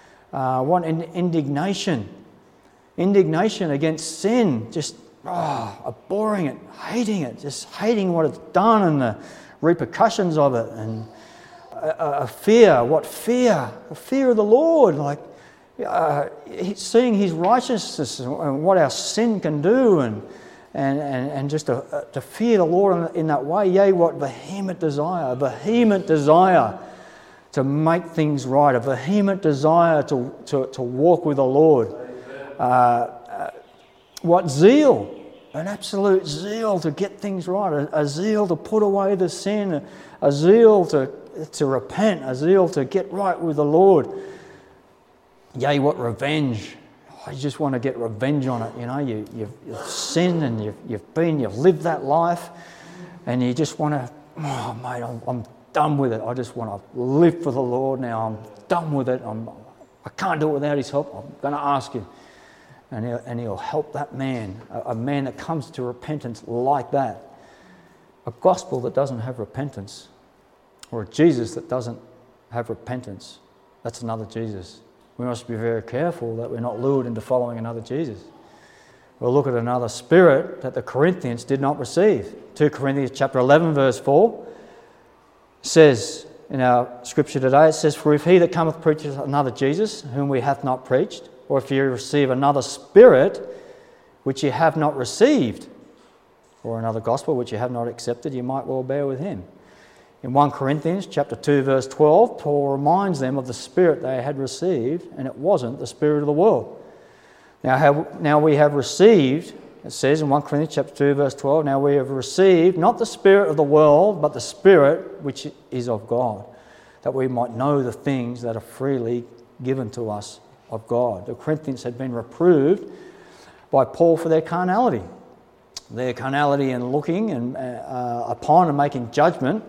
S1: Uh, one in, indignation. Indignation against sin. Just oh, abhorring it, hating it, just hating what it's done and the repercussions of it. And a, a fear. What fear? A fear of the Lord. Like, Uh, seeing His righteousness and what our sin can do, and and and, and just to, uh, to fear the Lord in that way. Yea, what vehement desire, a vehement desire to make things right, a vehement desire to, to, to walk with the Lord. Uh, uh, what zeal, an absolute zeal to get things right, a, a zeal to put away the sin, a, a zeal to, to repent, a zeal to get right with the Lord. Yea, what revenge. Oh, you just want to get revenge on it. You know, you, you've, you've sinned and you've, you've been, you've lived that life, and you just want to, oh, mate, I'm, I'm done with it. I just want to live for the Lord now. I'm done with it. I'm, I can't do it without his help. I'm going to ask him. And he'll, and he'll help that man, a, a man that comes to repentance like that. A gospel that doesn't have repentance, or a Jesus that doesn't have repentance, that's another Jesus. We must be very careful that we're not lured into following another Jesus. We'll look at another spirit that the Corinthians did not receive. Second Corinthians chapter eleven verse four says in our scripture today, it says, "For if he that cometh preacheth another Jesus, whom we hath not preached, or if ye receive another spirit, which ye have not received, or another gospel which you have not accepted, you might well bear with him." In First Corinthians chapter two verse twelve, Paul reminds them of the spirit they had received, and it wasn't the spirit of the world. Now, have, now we have received, it says in First Corinthians chapter two verse twelve, "Now we have received not the spirit of the world, but the Spirit which is of God, that we might know the things that are freely given to us of God." The Corinthians had been reproved by Paul for their carnality. Their carnality in looking and uh, upon and making judgment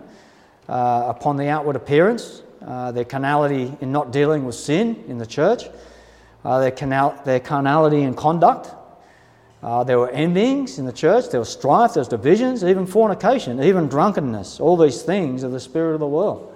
S1: uh, upon the outward appearance, uh, their carnality in not dealing with sin in the church, uh, their, carnal- their carnality in conduct. Uh, there were envyings in the church, there was strife, there was divisions, even fornication, even drunkenness. All these things are the spirit of the world.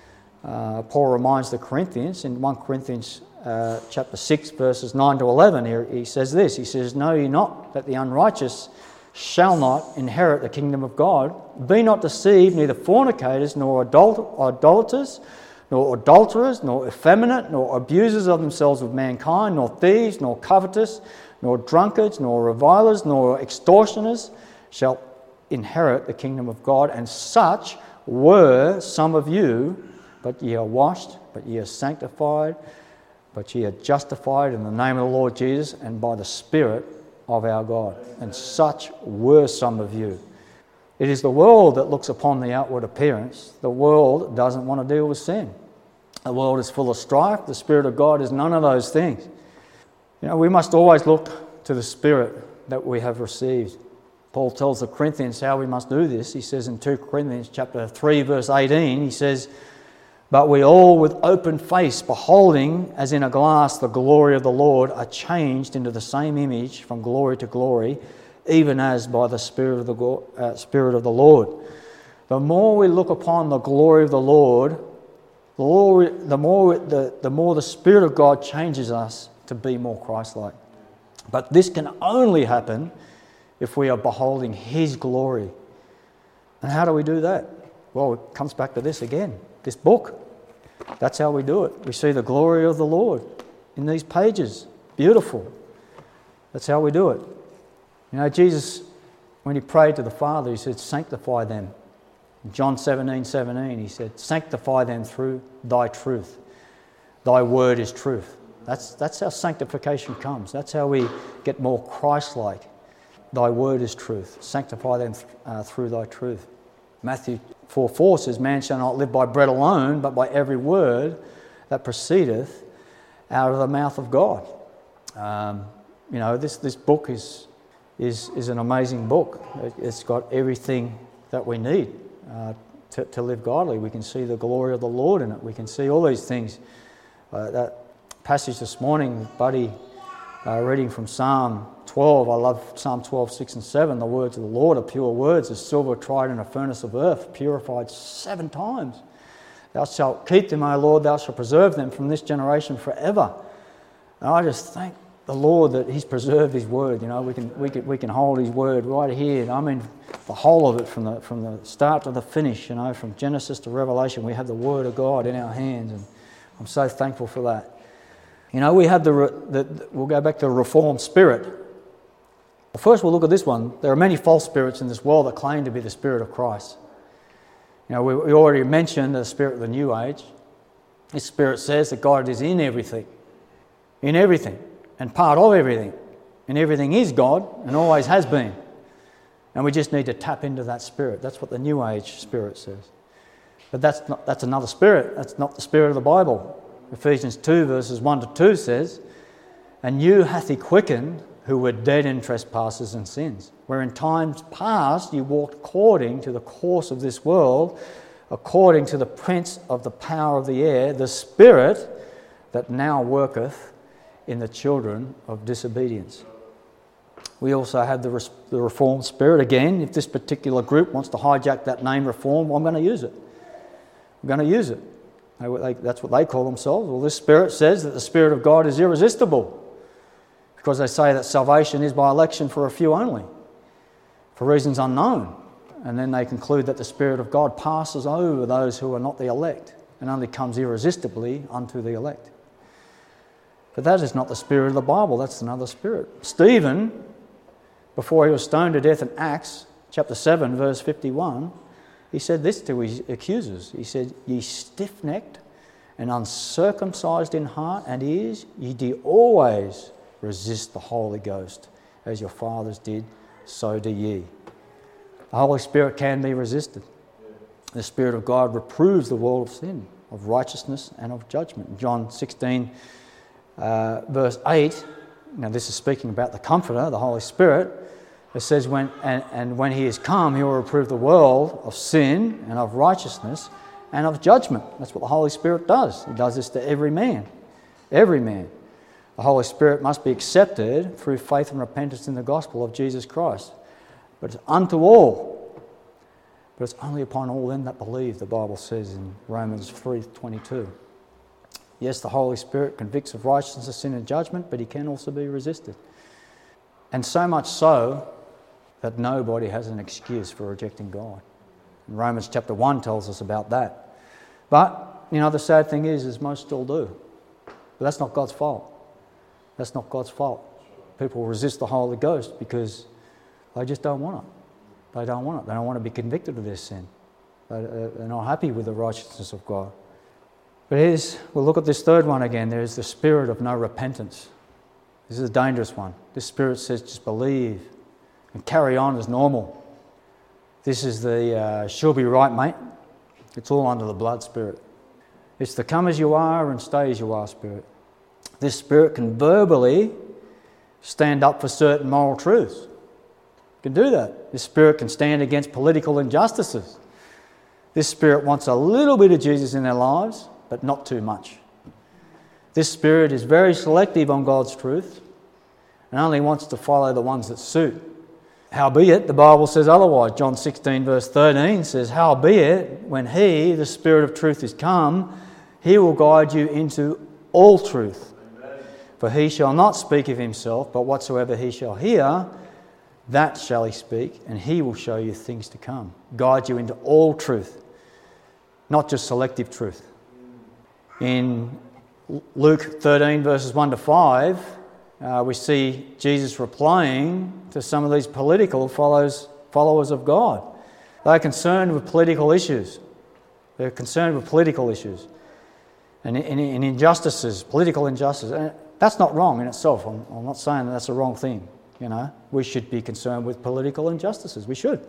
S1: Uh, Paul reminds the Corinthians in First Corinthians uh, chapter six verses nine to eleven, he, he says this, he says, "Know ye not that the unrighteous shall not inherit the kingdom of God? Be not deceived, neither fornicators, nor adul- idolaters, nor adulterers, nor effeminate, nor abusers of themselves with mankind, nor thieves, nor covetous, nor drunkards, nor revilers, nor extortioners shall inherit the kingdom of God. And such were some of you, but ye are washed, but ye are sanctified, but ye are justified in the name of the Lord Jesus and by the Spirit of our God. And such were some of you." It is the world that looks upon the outward appearance. The world doesn't want to deal with sin. The world is full of strife. The Spirit of God is none of those things. You know, we must always look to the Spirit that we have received. Paul tells the Corinthians how we must do this. He says in Second Corinthians chapter three verse eighteen, he says, "But we all with open face, beholding as in a glass the glory of the Lord, are changed into the same image from glory to glory, even as by the Spirit of the uh, Spirit of the Lord." The more we look upon the glory of the Lord, the more, the more the, the more the Spirit of God changes us to be more Christ-like. But this can only happen if we are beholding His glory. And how do we do that? Well, it comes back to this again, this book. That's how we do it. We see the glory of the Lord in these pages. Beautiful. That's how we do it. You know, Jesus, when He prayed to the Father, He said, "Sanctify them." In John seventeen seventeen, He said, "Sanctify them through Thy truth. Thy word is truth." That's, that's how sanctification comes. That's how we get more Christ-like. Thy word is truth. Sanctify them th- uh, through Thy truth. Matthew four four says, "Man shall not live by bread alone, but by every word that proceedeth out of the mouth of God." Um, you know, this, this book is, is, is an amazing book. It, it's got everything that we need uh, to, to live godly. We can see the glory of the Lord in it. We can see all these things. Uh, that passage this morning, Buddy uh, reading from Psalm twelve, I love Psalm twelve, six and seven. "The words of the Lord are pure words, as silver tried in a furnace of earth, purified seven times. Thou shalt keep them, O Lord, thou shalt preserve them from this generation forever." And I just thank the Lord that He's preserved His word. You know, we can we can we can hold His word right here. I mean, the whole of it, from the from the start to the finish. You know, from Genesis to Revelation, we have the word of God in our hands, and I'm so thankful for that. You know, we have the, the, the we'll go back to the reformed spirit. Well, first we'll look at this one. There are many false spirits in this world that claim to be the Spirit of Christ. You know, we, we already mentioned the spirit of the New Age. This spirit says that God is in everything, in everything, and part of everything. And everything is God and always has been. And we just need to tap into that spirit. That's what the New Age spirit says. But that's not, that's another spirit. That's not the spirit of the Bible. Ephesians two verses one to two says, "And you hath he quickened, who were dead in trespasses and sins, where in times past you walked according to the course of this world, according to the prince of the power of the air, the spirit that now worketh in the children of disobedience." We also have the, the Reformed spirit. Again, if this particular group wants to hijack that name Reform, well, I'm going to use it. I'm going to use it. They, they, that's what they call themselves. Well, this spirit says that the Spirit of God is irresistible, because they say that salvation is by election for a few only, for reasons unknown. And then they conclude that the Spirit of God passes over those who are not the elect and only comes irresistibly unto the elect. But that is not the spirit of the Bible. That's another spirit. Stephen, before he was stoned to death in Acts chapter seven, verse fifty-one, he said this to his accusers. He said, "Ye stiff-necked and uncircumcised in heart and ears, ye do always resist the Holy Ghost, as your fathers did, so do ye." The Holy Spirit can be resisted. The Spirit of God reproves the world of sin, of righteousness and of judgment. John sixteen, uh, verse eight, now this is speaking about the Comforter, the Holy Spirit. It says, when and, and when he is come, he will reprove the world of sin and of righteousness and of judgment. That's what the Holy Spirit does. He does this to every man. Every man. The Holy Spirit must be accepted through faith and repentance in the gospel of Jesus Christ. But it's unto all. But it's only upon all them that believe, the Bible says in Romans three twenty-two. Yes, the Holy Spirit convicts of righteousness, sin and judgment, but he can also be resisted. And so much so that nobody has an excuse for rejecting God. And Romans chapter one tells us about that. But, you know, the sad thing is, is most still do. But that's not God's fault. That's not God's fault. People resist the Holy Ghost because they just don't want it. They don't want it. They don't want to be convicted of their sin. They're not happy with the righteousness of God. But here's, we'll look at this third one again. There's the spirit of no repentance. This is a dangerous one. This spirit says just believe and carry on as normal. This is the uh, she'll be right, mate. It's all under the blood spirit. It's the come as you are and stay as you are spirit. This spirit can verbally stand up for certain moral truths. It can do that. This spirit can stand against political injustices. This spirit wants a little bit of Jesus in their lives, but not too much. This spirit is very selective on God's truth and only wants to follow the ones that suit. Howbeit, the Bible says otherwise. John sixteen verse thirteen says, "Howbeit, when he, the Spirit of truth, is come, he will guide you into all truth. Amen. For he shall not speak of himself, but whatsoever he shall hear, that shall he speak, and he will show you things to come." Guide you into all truth, not just selective truth. In Luke thirteen verses one to five, uh, we see Jesus replying to some of these political followers, followers of God. They're concerned with political issues. They're concerned with political issues and, and, and injustices, political injustice. And that's not wrong in itself. I'm, I'm not saying that that's a wrong thing. You know, we should be concerned with political injustices. We should.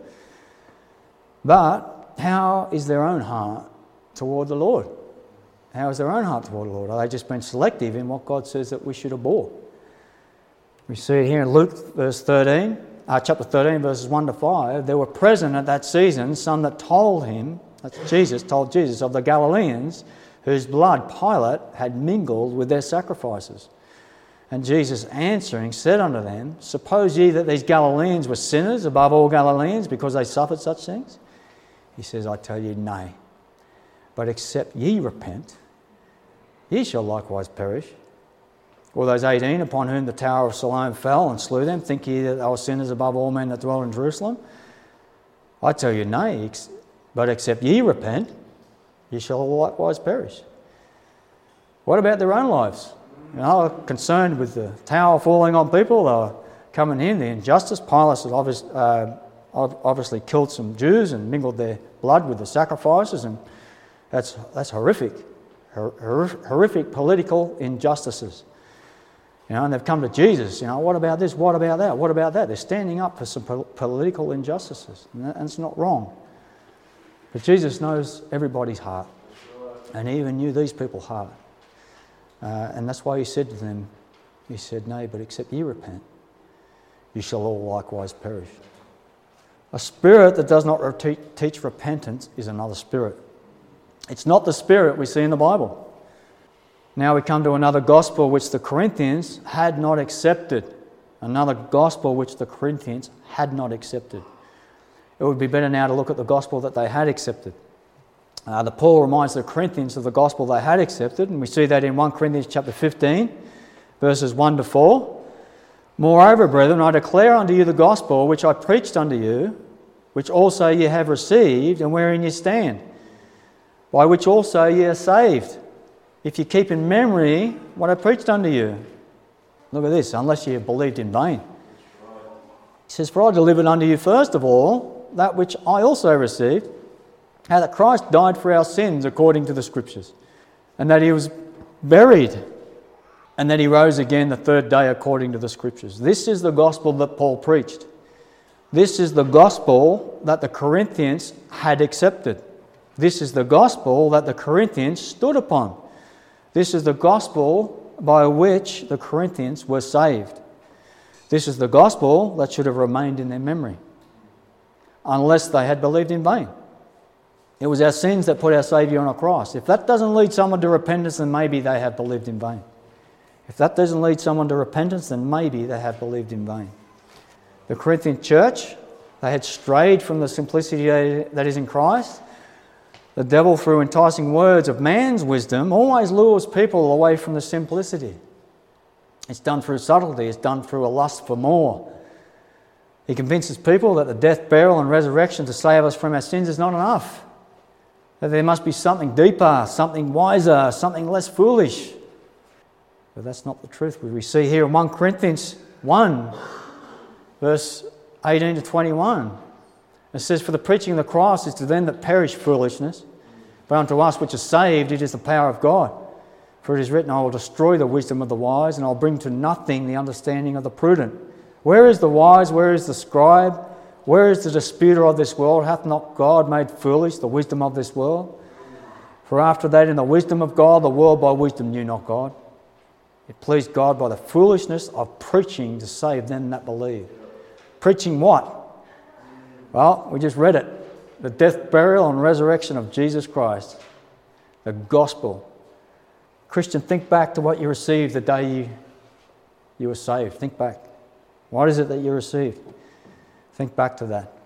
S1: But how is their own heart toward the Lord? How is their own heart toward the Lord? Are they just been selective in what God says that we should abhor? We see it here in Luke verse thirteen, uh, chapter thirteen, verses one to five. There were present at that season some that told him, that's Jesus, told Jesus, of the Galileans, whose blood Pilate had mingled with their sacrifices. And Jesus answering said unto them, "Suppose ye that these Galileans were sinners above all Galileans because they suffered such things?" He says, "I tell you, nay. But except ye repent, ye shall likewise perish. Or those eighteen upon whom the tower of Siloam fell and slew them, think ye that they were sinners above all men that dwell in Jerusalem? I tell you, nay. But except ye repent, ye shall likewise perish." What about their own lives? You know, concerned with the tower falling on people, they were coming in, the injustice. Pilate has obvious, uh, obviously killed some Jews and mingled their blood with the sacrifices, and that's that's horrific, Hor- horrific political injustices. You know, and they've come to Jesus. You know, what about this? What about that? What about that? They're standing up for some po- political injustices, and that's not wrong. But Jesus knows everybody's heart, and he even knew these people's heart. Uh, and that's why he said to them, he said, "Nay, but except ye repent, you shall all likewise perish." A spirit that does not re- teach repentance is another spirit. It's not the spirit we see in the Bible. Now we come to another gospel which the Corinthians had not accepted. Another gospel which the Corinthians had not accepted. It would be better now to look at the gospel that they had accepted. Uh, the Paul reminds the Corinthians of the gospel they had accepted, and we see that in First Corinthians chapter fifteen, verses one to four. "Moreover, brethren, I declare unto you the gospel which I preached unto you, which also ye have received, and wherein ye stand, by which also ye are saved, if ye keep in memory what I preached unto you." Look at this, "unless ye have believed in vain." He says, "For I delivered unto you first of all that which I also received, how that Christ died for our sins according to the Scriptures, and that he was buried, and that he rose again the third day according to the Scriptures." This is the gospel that Paul preached. This is the gospel that the Corinthians had accepted. This is the gospel that the Corinthians stood upon. This is the gospel by which the Corinthians were saved. This is the gospel that should have remained in their memory, unless they had believed in vain. It was our sins that put our Saviour on a cross. If that doesn't lead someone to repentance, then maybe they have believed in vain. If that doesn't lead someone to repentance, then maybe they have believed in vain. The Corinthian church, they had strayed from the simplicity that is in Christ. The devil, through enticing words of man's wisdom, always lures people away from the simplicity. It's done through subtlety. It's done through a lust for more. He convinces people that the death, burial and resurrection to save us from our sins is not enough. That there must be something deeper, something wiser, something less foolish. But that's not the truth. We see here in First Corinthians one, verse eighteen to twenty-one. It says, "For the preaching of the cross is to them that perish foolishness, but unto us which are saved it is the power of God. For it is written, I will destroy the wisdom of the wise, and I'll bring to nothing the understanding of the prudent. Where is the wise? Where is the scribe? Where is the disputer of this world? Hath not God made foolish the wisdom of this world? For after that in the wisdom of God, the world by wisdom knew not God. It pleased God by the foolishness of preaching to save them that believe." Preaching what? Well, we just read it. The death, burial and resurrection of Jesus Christ. The gospel. Christian, think back to what you received the day you, you were saved. Think back. What is it that you received? Think back to that.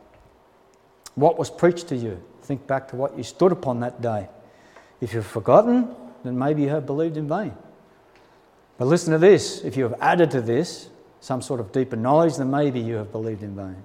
S1: What was preached to you? Think back to what you stood upon that day. If you've forgotten, then maybe you have believed in vain. But listen to this. If you have added to this some sort of deeper knowledge, then maybe you have believed in vain.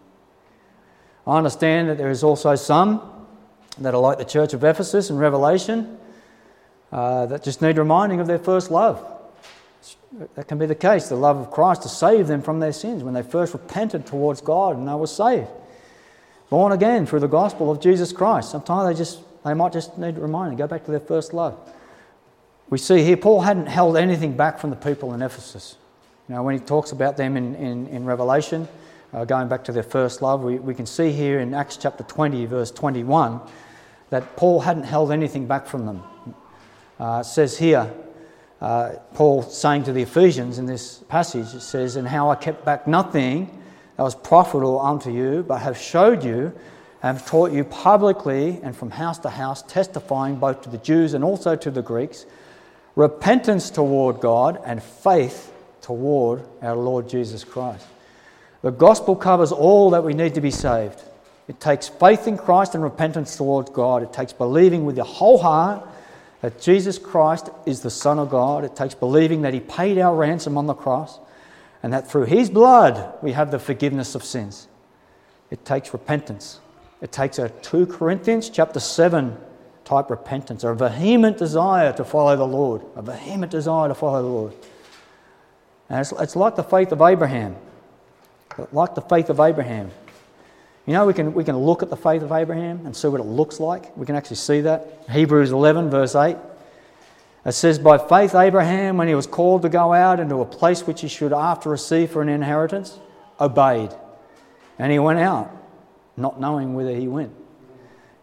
S1: I understand that there is also some that are like the church of Ephesus in Revelation uh, that just need reminding of their first love. That can be the case, the love of Christ to save them from their sins when they first repented towards God and they were saved. Born again through the gospel of Jesus Christ. Sometimes they just they might just need reminding, go back to their first love. We see here Paul hadn't held anything back from the people in Ephesus. You know, when he talks about them in, in, in Revelation, uh, going back to their first love, we, we can see here in Acts chapter twenty, verse twenty-one, that Paul hadn't held anything back from them. Uh, it says here, uh, Paul saying to the Ephesians in this passage, it says, "And how I kept back nothing that was profitable unto you, but have showed you, and have taught you publicly and from house to house, testifying both to the Jews and also to the Greeks, repentance toward God and faith toward our Lord Jesus Christ." The gospel covers all that we need to be saved. It takes faith in Christ and repentance towards God. It takes believing with your whole heart that Jesus Christ is the Son of God. It takes believing that He paid our ransom on the cross and that through His blood we have the forgiveness of sins. It takes repentance. It takes a two Corinthians chapter seven type repentance, a vehement desire to follow the Lord, a vehement desire to follow the Lord. And it's, it's like the faith of Abraham. Like the faith of Abraham. You know, we can we can look at the faith of Abraham and see what it looks like. We can actually see that. Hebrews eleven, verse eight. It says, "By faith Abraham, when he was called to go out into a place which he should after receive for an inheritance, obeyed. And he went out, not knowing whither he went."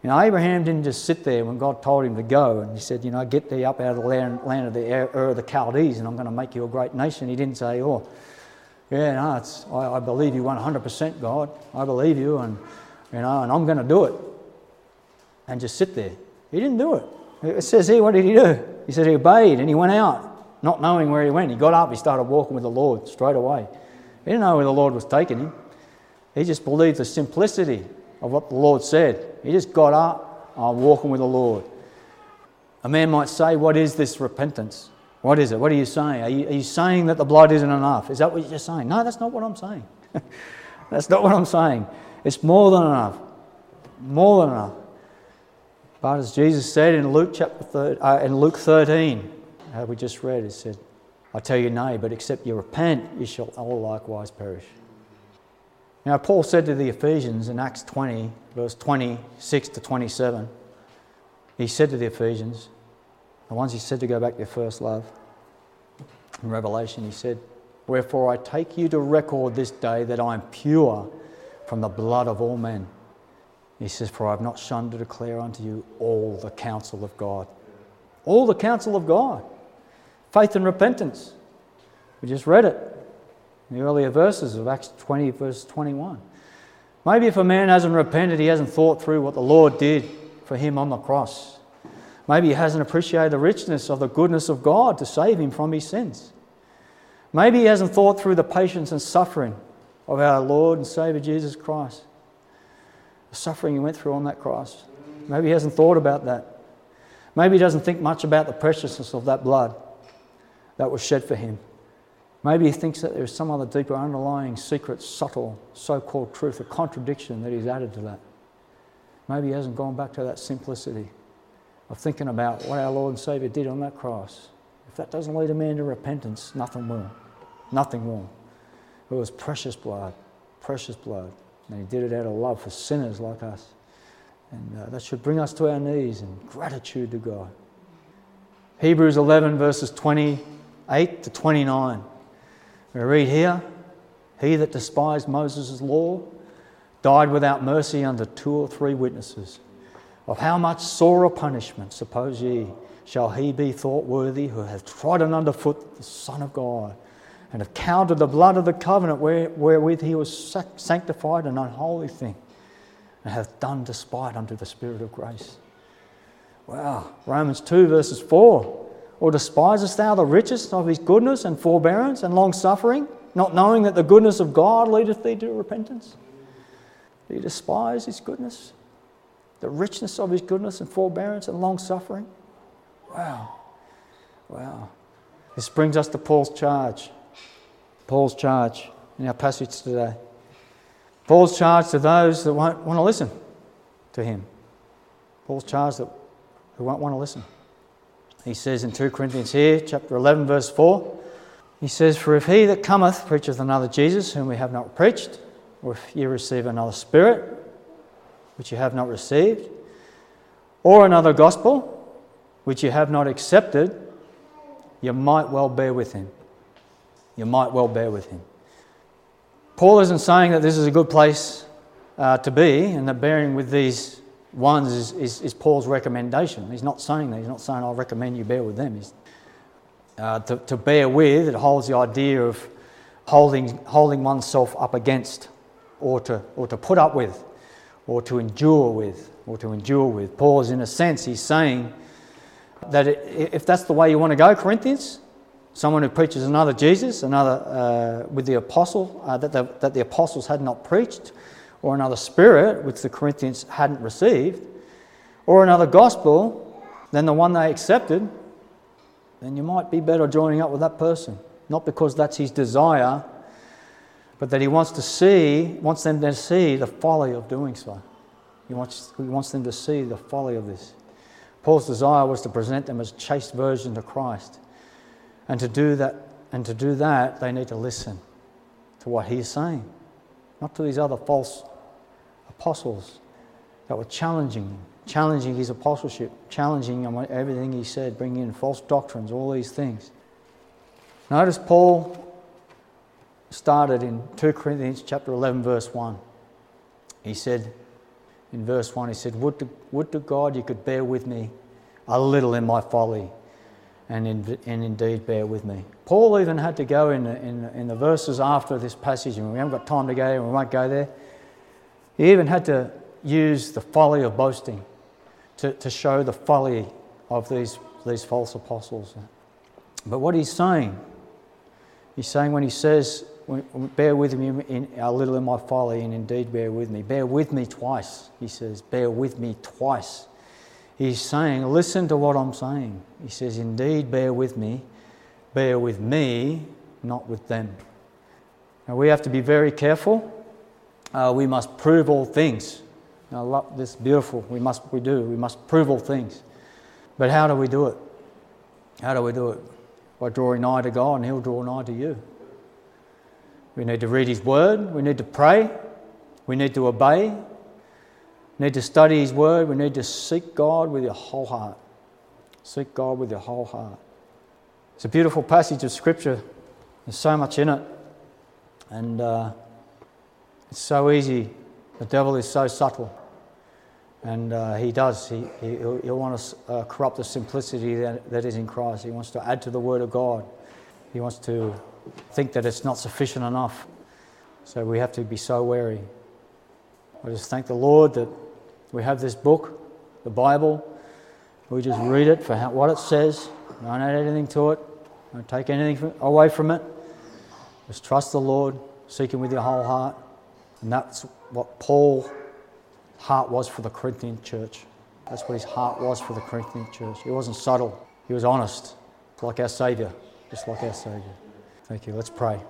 S1: You know, Abraham didn't just sit there when God told him to go and he said, you know, get thee up out of the land, land of the Ur of the Chaldees and I'm going to make you a great nation. He didn't say, oh, yeah, no, it's, I, I believe you one hundred percent, God. I believe you and, you know, and I'm going to do it. And just sit there. He didn't do it. It says here, what did he do? He said he obeyed and he went out, not knowing where he went. He got up, he started walking with the Lord straight away. He didn't know where the Lord was taking him. He just believed the simplicity of what the Lord said. He just got up, I'm walking with the Lord. A man might say, what is this repentance? What is it? What are you saying? Are you, are you saying that the blood isn't enough? Is that what you're saying? No, that's not what I'm saying. That's not what I'm saying. It's more than enough. More than enough. But as Jesus said in Luke chapter third, uh, in Luke thirteen, how we just read, it said, I tell you nay, but except you repent, you shall all likewise perish. Now Paul said to the Ephesians in Acts twenty, verse twenty-six to twenty-seven, he said to the Ephesians, the ones he said to go back to their first love, in Revelation he said, wherefore I take you to record this day that I am pure from the blood of all men. He says, for I have not shunned to declare unto you all the counsel of God. All the counsel of God. Faith and repentance. We just read it in the earlier verses of Acts twenty, verse twenty-one. Maybe if a man hasn't repented, he hasn't thought through what the Lord did for him on the cross. Maybe he hasn't appreciated the richness of the goodness of God to save him from his sins. Maybe he hasn't thought through the patience and suffering of our Lord and Saviour Jesus Christ. The suffering he went through on that cross. Maybe he hasn't thought about that. Maybe he doesn't think much about the preciousness of that blood that was shed for him. Maybe he thinks that there's some other deeper underlying secret, subtle, so-called truth, a contradiction that he's added to that. Maybe he hasn't gone back to that simplicity of thinking about what our Lord and Saviour did on that cross. If that doesn't lead a man to repentance, nothing will. Nothing will. It was precious blood, precious blood. And he did it out of love for sinners like us. And uh, that should bring us to our knees in gratitude to God. Hebrews eleven verses twenty-eight to twenty-nine. We read here, he that despised Moses' law died without mercy under two or three witnesses. Of how much sorer punishment, suppose ye, shall he be thought worthy who hath trodden under foot the Son of God, and have counted the blood of the covenant where, wherewith he was sanctified an unholy thing, and hath done despite unto the Spirit of grace. Wow. Romans two verses four. Or despisest thou the riches of his goodness and forbearance and long-suffering, not knowing that the goodness of God leadeth thee to repentance? Do you despise his goodness? The richness of his goodness and forbearance and long-suffering? Wow. Wow. This brings us to Paul's charge. Paul's charge in our passage today. Paul's charge to those that won't want to listen to him. Paul's charge that who won't want to listen. He says in two Corinthians here, chapter eleven, verse four, he says, for if he that cometh preacheth another Jesus, whom we have not preached, or if ye receive another spirit, which you have not received, or another gospel, which you have not accepted, you might well bear with him. You might well bear with him. Paul isn't saying that this is a good place uh, to be, and that bearing with these ones is, is, is Paul's recommendation. He's not saying that. He's not saying, I'll recommend you bear with them. He's, uh, to, to bear with, it holds the idea of holding, holding oneself up against, or to, or to put up with, or to endure with, or to endure with. Paul is, in a sense, he's saying that it, if that's the way you want to go, Corinthians, someone who preaches another Jesus, another uh, with the apostle, uh, that, the, that the apostles had not preached, or another spirit, which the Corinthians hadn't received, or another gospel than the one they accepted, then you might be better joining up with that person. Not because that's his desire, but that he wants to see, wants them to see the folly of doing so. He wants, he wants them to see the folly of this. Paul's desire was to present them as chaste virgins of Christ. And to do that, and to do that, they need to listen to what he's saying, not to these other false apostles that were challenging, challenging his apostleship, challenging him on everything he said, bringing in false doctrines, all these things. Notice Paul started in two Corinthians chapter eleven, verse one. He said In verse one, he said, would to, would to God you could bear with me a little in my folly, and, in, and indeed bear with me. Paul even had to go in the, in, the, in the verses after this passage, and we haven't got time to go there, and we won't go there. He even had to use the folly of boasting to, to show the folly of these, these false apostles. But what he's saying, he's saying when he says, bear with me in a little in my folly, and indeed bear with me. Bear with me twice, he says. Bear with me twice. He's saying, listen to what I'm saying. He says, indeed bear with me. Bear with me, not with them. Now we have to be very careful. Uh, we must prove all things. I love this, beautiful. We must, we do. We must prove all things. But how do we do it? How do we do it? By drawing nigh to God, and He'll draw nigh to you. We need to read His Word. We need to pray. We need to obey. We need to study His Word. We need to seek God with your whole heart. Seek God with your whole heart. It's a beautiful passage of Scripture. There's so much in it. And uh, it's so easy. The devil is so subtle. And uh, he does. He, he, he'll want to uh, corrupt the simplicity that, that is in Christ. He wants to add to the Word of God. He wants to think that it's not sufficient enough. So we have to be so wary. I just thank the Lord that we have this book, the Bible. We just read it for how, what it says. Don't add anything to it. Don't take anything from, away from it. Just trust the Lord. Seek Him with your whole heart. And that's what Paul's heart was for the Corinthian church. That's what his heart was for the Corinthian church. He wasn't subtle. He was honest, like our Saviour, just like our Saviour. Thank you. Let's pray.